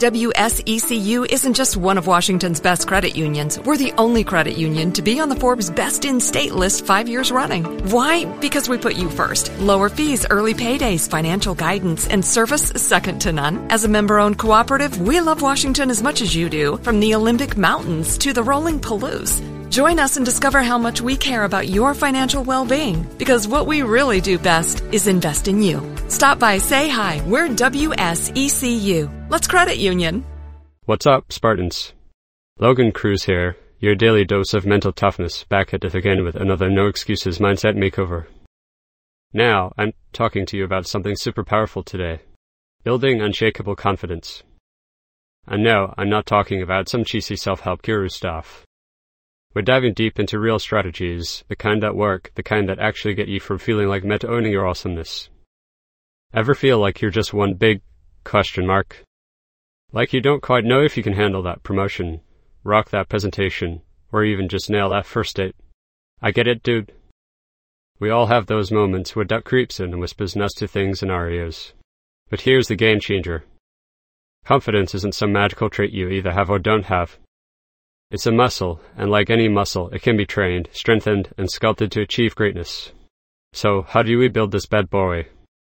WSECU isn't just one of Washington's best credit unions. We're the only credit union to be on the Forbes Best in State list 5 years running. Why? Because we put you first. Lower fees, early paydays, financial guidance, and service second to none. As a member-owned cooperative, we love Washington as much as you do, from the Olympic Mountains to the rolling Palouse. Join us and discover how much we care about your financial well-being, because what we really do best is invest in you. Stop by, say hi. We're WSECU. Let's credit union. What's up, Spartans? Logan Cruz here, your daily dose of mental toughness, back at it again with another no excuses mindset makeover. Now, I'm talking to you about something super powerful today. Building unshakable confidence. And no, I'm not talking about some cheesy self-help guru stuff. We're diving deep into real strategies, the kind that work, the kind that actually get you from feeling like meta-owning your awesomeness. Ever feel like you're just one big question mark? Like you don't quite know if you can handle that promotion, rock that presentation, or even just nail that first date? I get it, dude. We all have those moments where doubt creeps in and whispers nasty things in our ears. But here's the game changer. Confidence isn't some magical trait you either have or don't have. It's a muscle, and like any muscle, it can be trained, strengthened, and sculpted to achieve greatness. So, how do we build this bad boy?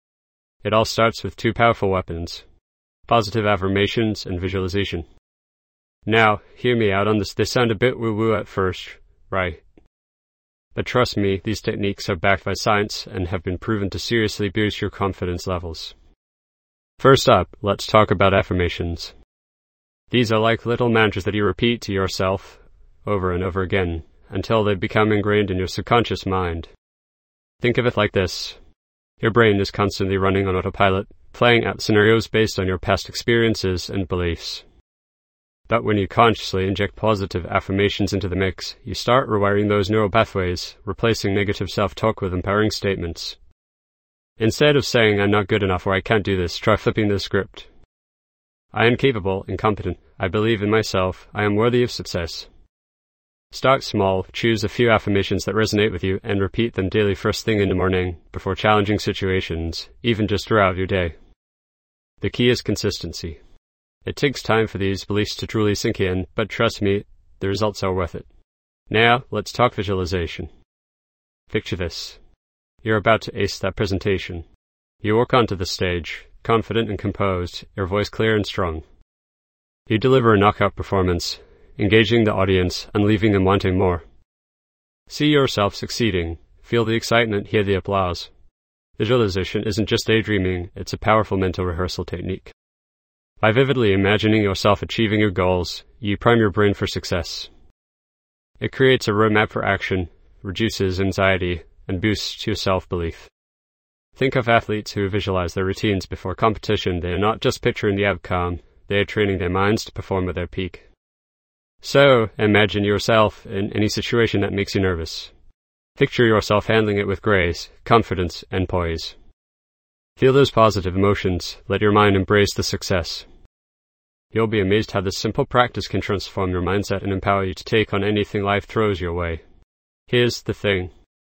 It all starts with two powerful weapons: positive affirmations and visualization. Now, hear me out on this. They sound a bit woo-woo at first, right? But trust me, these techniques are backed by science and have been proven to seriously boost your confidence levels. First up, let's talk about affirmations. These are like little mantras that you repeat to yourself over and over again until they become ingrained in your subconscious mind. Think of it like this. Your brain is constantly running on autopilot, playing out scenarios based on your past experiences and beliefs. But when you consciously inject positive affirmations into the mix, you start rewiring those neural pathways, replacing negative self-talk with empowering statements. Instead of saying, "I'm not good enough" or "I can't do this," try flipping the script. I am capable and competent. I believe in myself. I am worthy of success. Start small, choose a few affirmations that resonate with you, and repeat them daily first thing in the morning, before challenging situations, even just throughout your day. The key is consistency. It takes time for these beliefs to truly sink in, but trust me, the results are worth it. Now, let's talk visualization. Picture this. You're about to ace that presentation. You walk onto the stage, confident and composed, your voice clear and strong. You deliver a knockout performance, engaging the audience and leaving them wanting more. See yourself succeeding, feel the excitement, hear the applause. Visualization isn't just daydreaming, it's a powerful mental rehearsal technique. By vividly imagining yourself achieving your goals, you prime your brain for success. It creates a roadmap for action, reduces anxiety, and boosts your self-belief. Think of athletes who visualize their routines before competition. They are not just picturing the outcome, they are training their minds to perform at their peak. So, imagine yourself in any situation that makes you nervous. Picture yourself handling it with grace, confidence, and poise. Feel those positive emotions, let your mind embrace the success. You'll be amazed how this simple practice can transform your mindset and empower you to take on anything life throws your way. Here's the thing.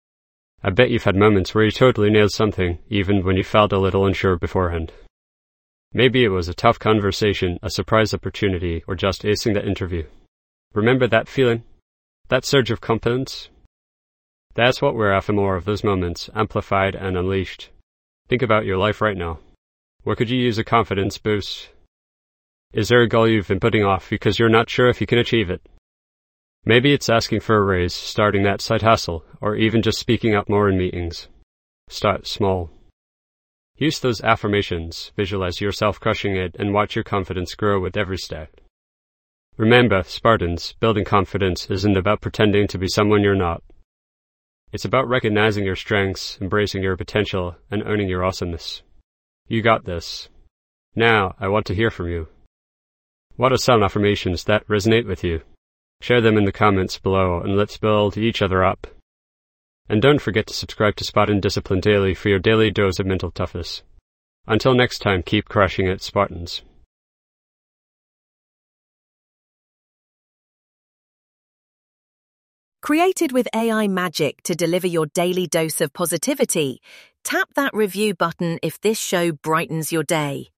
I bet you've had moments where you totally nailed something, even when you felt a little unsure beforehand. Maybe it was a tough conversation, a surprise opportunity, or just acing that interview. Remember that feeling? That surge of confidence? That's what we're after, more of those moments, amplified and unleashed. Think about your life right now. Where could you use a confidence boost? Is there a goal you've been putting off because you're not sure if you can achieve it? Maybe it's asking for a raise, starting that side hustle, or even just speaking up more in meetings. Start small. Use those affirmations, visualize yourself crushing it, and watch your confidence grow with every step. Remember, Spartans, building confidence isn't about pretending to be someone you're not. It's about recognizing your strengths, embracing your potential, and owning your awesomeness. You got this. Now, I want to hear from you. What are some affirmations that resonate with you? Share them in the comments below, and let's build each other up. And don't forget to subscribe to Spartan Discipline Daily for your daily dose of mental toughness. Until next time, keep crushing it, Spartans. Created with AI magic to deliver your daily dose of positivity, tap that review button if this show brightens your day.